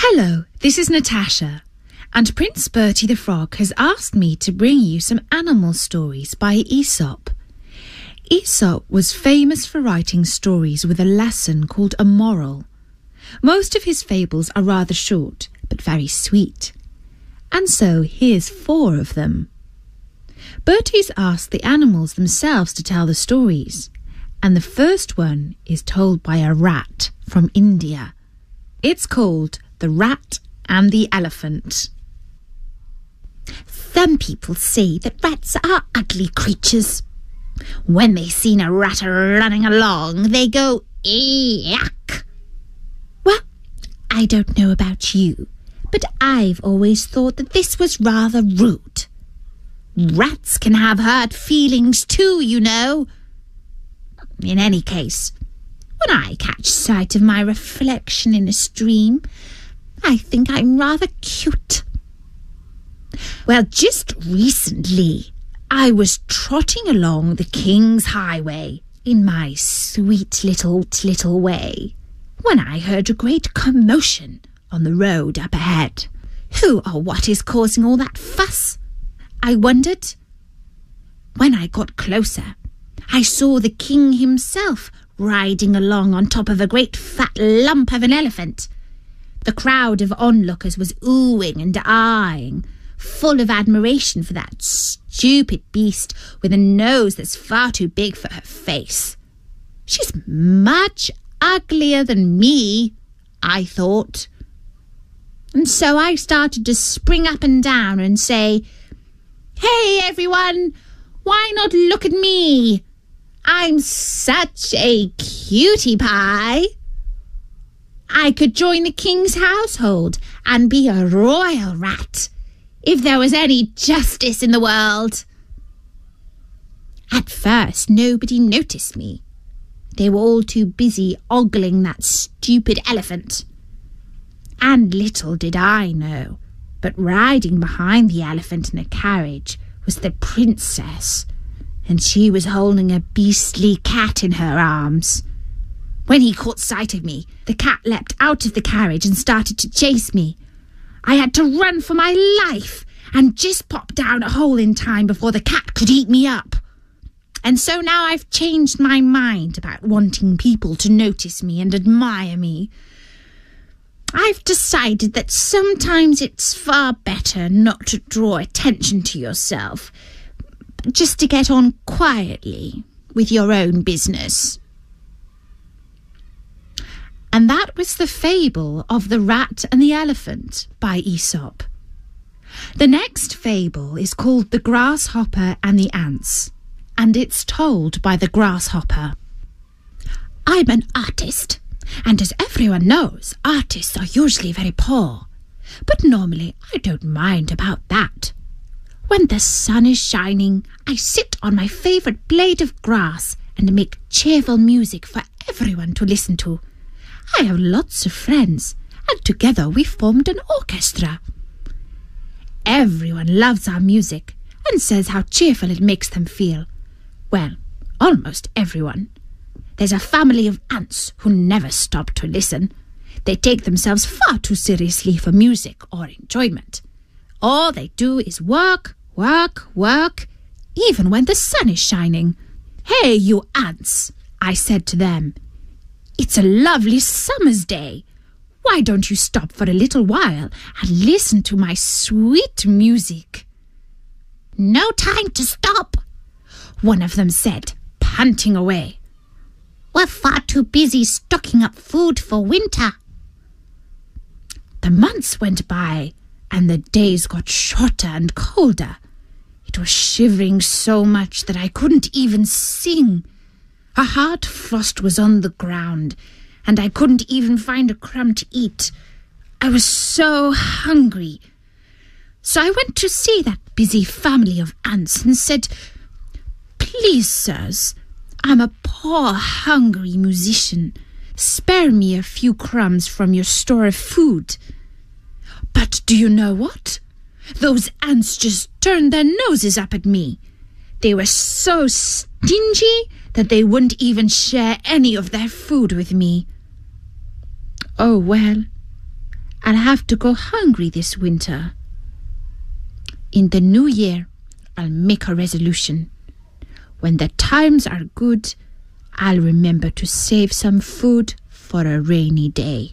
Hello, this is Natasha, and Prince Bertie the Frog has asked me to bring you some animal stories by Aesop. Aesop was famous for writing stories with a lesson called a moral. Most of his fables are rather short, but very sweet. And so here's 4 of them. Bertie's asked the animals themselves to tell the stories, and the first one is told by a rat from India. It's called The Rat and the Elephant. Some people say that rats are ugly creatures. When they see a rat running along, they go, yuck. Well, I don't know about you, but I've always thought that this was rather rude. Rats can have hurt feelings too, you know. In any case, when I catch sight of my reflection in a stream, I think I'm rather cute. Well, just recently, I was trotting along the King's Highway in my sweet little way when I heard a great commotion on the road up ahead. Who or what is causing all that fuss? I wondered. When I got closer, I saw the king himself riding along on top of a great fat lump of an elephant. The crowd of onlookers was oohing and aahing, full of admiration for that stupid beast with a nose that's far too big for her face. She's much uglier than me, I thought. And so I started to spring up and down and say, "Hey, everyone, why not look at me? I'm such a cutie pie. I could join the king's household and be a royal rat if there was any justice in the world." At first, nobody noticed me. They were all too busy ogling that stupid elephant. And little did I know, but riding behind the elephant in a carriage was the princess, and she was holding a beastly cat in her arms. When he caught sight of me, the cat leapt out of the carriage and started to chase me. I had to run for my life and just pop down a hole in time before the cat could eat me up. And so now I've changed my mind about wanting people to notice me and admire me. I've decided that sometimes it's far better not to draw attention to yourself, just to get on quietly with your own business. And that was the fable of The Rat and the Elephant by Aesop. The next fable is called The Grasshopper and the Ants, and it's told by the grasshopper. I'm an artist, and as everyone knows, artists are usually very poor. But normally I don't mind about that. When the sun is shining, I sit on my favourite blade of grass and make cheerful music for everyone to listen to. I have lots of friends, and together we formed an orchestra. Everyone loves our music and says how cheerful it makes them feel. Well, almost everyone. There's a family of ants who never stop to listen. They take themselves far too seriously for music or enjoyment. All they do is work, work, work, even when the sun is shining. "Hey, you ants," I said to them. "It's a lovely summer's day. Why don't you stop for a little while and listen to my sweet music?" "No time to stop," one of them said, panting away. "We're far too busy stocking up food for winter." The months went by, and the days got shorter and colder. It was shivering so much that I couldn't even sing. A hard frost was on the ground, and I couldn't even find a crumb to eat. I was so hungry. So I went to see that busy family of ants and said, "Please, sirs, I'm a poor, hungry musician. Spare me a few crumbs from your store of food." But do you know what? Those ants just turned their noses up at me. They were so stingy that they wouldn't even share any of their food with me. Oh well, I'll have to go hungry this winter. In the new year, I'll make a resolution. When the times are good, I'll remember to save some food for a rainy day.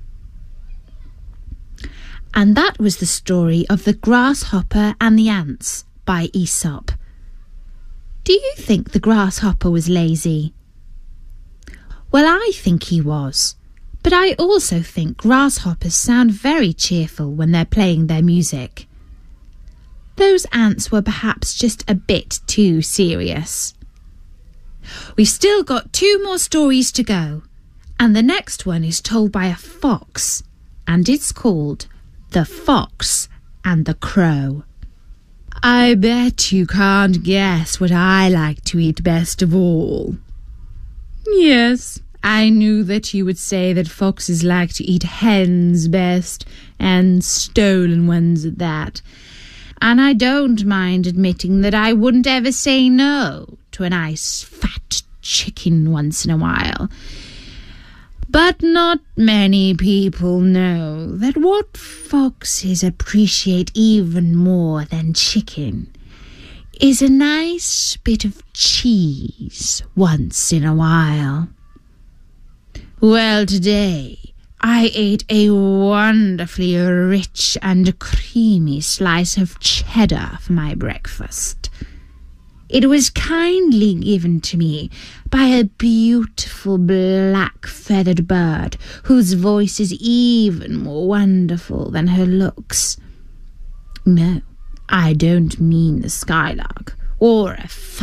And that was the story of the grasshopper and the ants by Aesop. Do you think the grasshopper was lazy? Well, I think he was, but I also think grasshoppers sound very cheerful when they're playing their music. Those ants were perhaps just a bit too serious. We've still got 2 more stories to go, and the next one is told by a fox, and it's called The Fox and the Crow. I bet you can't guess what I like to eat best of all. Yes, I knew that you would say that foxes like to eat hens best, and stolen ones at that. And I don't mind admitting that I wouldn't ever say no to a nice fat chicken once in a while. But not many people know that what foxes appreciate even more than chicken is a nice bit of cheese once in a while. Well, today I ate a wonderfully rich and creamy slice of cheddar for my breakfast. It was kindly given to me by a beautiful black feathered bird whose voice is even more wonderful than her looks. No, I don't mean the skylark or a